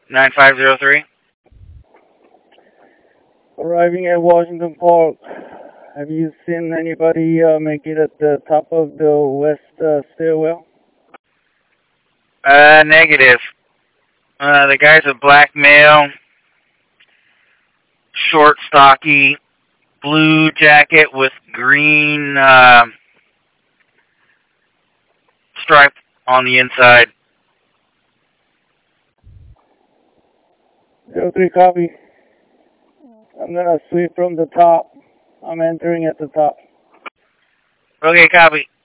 9503. Arriving at Washington Park. Have you seen anybody make it at the top of the west stairwell? Negative. The guy's a black male, short, stocky, blue jacket with green stripe on the inside. 03 copy. I'm gonna sweep from the top. I'm entering at the top. Okay, copy.